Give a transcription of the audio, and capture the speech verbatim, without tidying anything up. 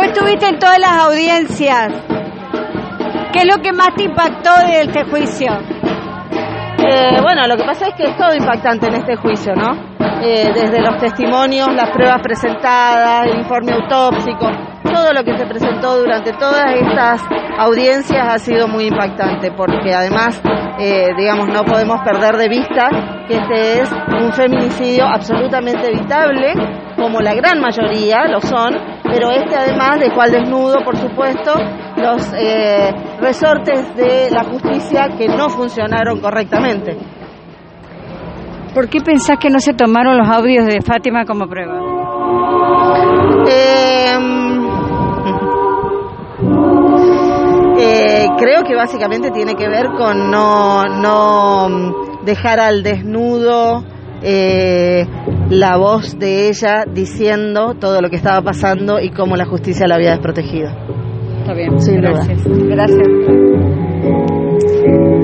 estuviste en todas las audiencias. ¿Qué es lo que más te impactó de este juicio? Eh, bueno, lo que pasa es que es todo impactante en este juicio, ¿no? Eh, desde los testimonios, las pruebas presentadas, el informe autópsico, todo lo que se presentó durante todas estas audiencias ha sido muy impactante, porque además, eh, digamos, no podemos perder de vista que este es un feminicidio absolutamente evitable, como la gran mayoría lo son, pero este además dejó al desnudo, por supuesto, los eh, resortes de la justicia que no funcionaron correctamente. ¿Por qué pensás que no se tomaron los audios de Fátima como prueba? Eh, eh, creo que básicamente tiene que ver con no, no dejar al desnudo eh, la voz de ella diciendo todo lo que estaba pasando y cómo la justicia la había desprotegido. Está bien, sin gracias. duda. Gracias.